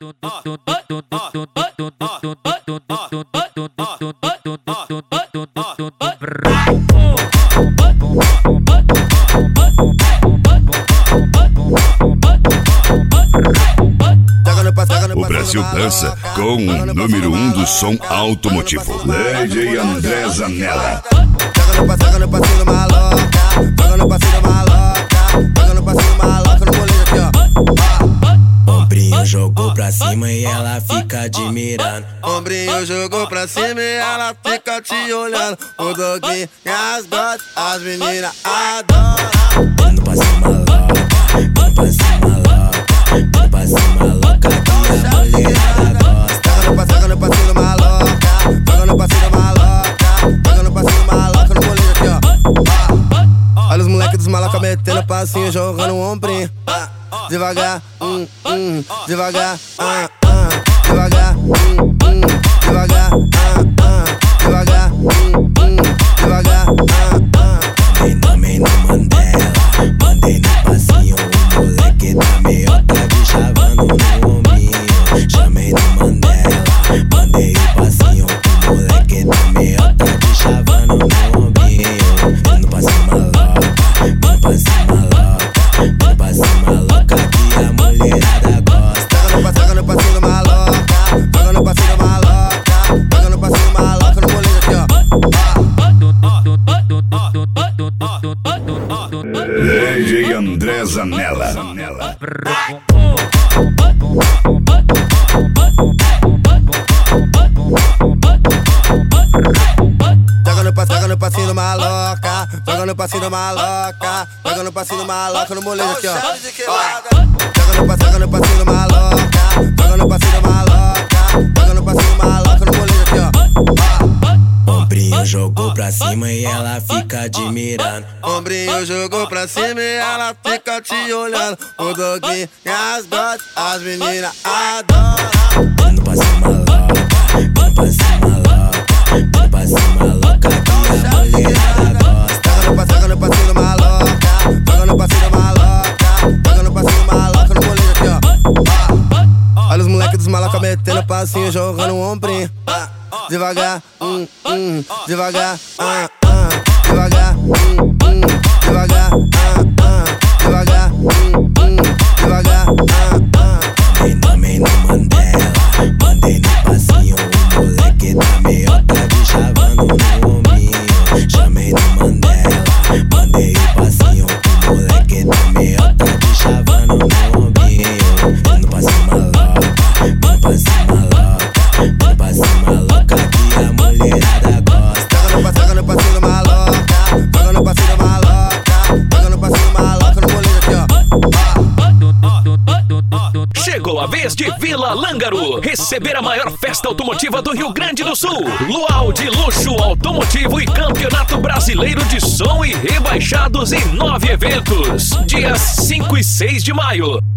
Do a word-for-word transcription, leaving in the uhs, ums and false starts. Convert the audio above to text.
O Brasil dança com o número um do som automotivo, D J André Zanella. Joga no passinho, no passinho maloca, joga no passinho maloca, joga no passinho maloca no molejo aqui, ó. Ombrinho jogou pra cima e ela fica admirando. Ombrinho jogou pra cima e ela fica te olhando. O doguinho e as gotas, as meninas adoram. No passinho maloca, no passinho maloca, no passinho maloca que a mulherada gosta. Joga no passinho, no passinho maloca, joga no passinho maloca, joga no passinho maloca no molejo aqui, ó. Olha os moleques dos maloca metendo passinho, jogando o ombrinho. Devagar, hum, hum, devagar, ah, ah, devagar, hum, hum, devagar, ah, ah, devagar, hum, hum, devagar, ah, ah. Mandei no meio no Mandela, mandei no passinho, o moleque da meiota de chavando no ombrinho. Chamei no Mandela, mandei o passinho, o moleque da meiota de chavando no ombrinho. No passinho maloca, no passinho maloca, no passinho maloca que a mulherada gosta. Joga no passinho maloca, joga no passinho maloca, joga no passinho maloca no molejo aqui, ó. D J André Zanella. Joga no passinho, joga no passinho maloca, joga no passinho maloca, joga no passinho maloca no molejo aqui, ó. Joga no passinho, joga no passinho maloca, joga no passinho maloca, joga no passinho maloca no molejo aqui, ó. Ombrinho jogou pra cima e ela fica admirando. Ombrinho jogou pra cima e ela fica te olhando. O doguinho e as gotas, as meninas adoram. No passinho maloca, no passinho maloca, no passinho maloca que a mulherada gosta. Joga no passinho, joga no passinho maloca, joga no passinho maloca, joga no passinho maloca no molejo aqui, ó. Olha os moleques dos maloca metendo passinho, jogando o ombrinho. Devagar, hum, hum, devagar, ah, ah, devagar, hum, hum, devagar, ah, ah, devagar, hum, hum, devagar, ah, ah. Mandei no meio no Mandela, mandei no passinho, o moleque da meiota de chavando no ombrinho. Chamei no Mandela, mandei o passinho, o moleque da meiota de chavando no ombrinho. No passinho maloca, no passinho maloca, no passinho maloca que a mulherada gosta. Joga no passinho, joga no passinho maloca, joga no passinho maloca, joga no passinho maloca no molejo aqui, ó. Chegou a vez de Vila Lângaro receber a maior festa automotiva do Rio Grande do Sul. Luau de luxo automotivo e campeonato brasileiro de som e rebaixados em nove eventos. Dias cinco e seis de maio.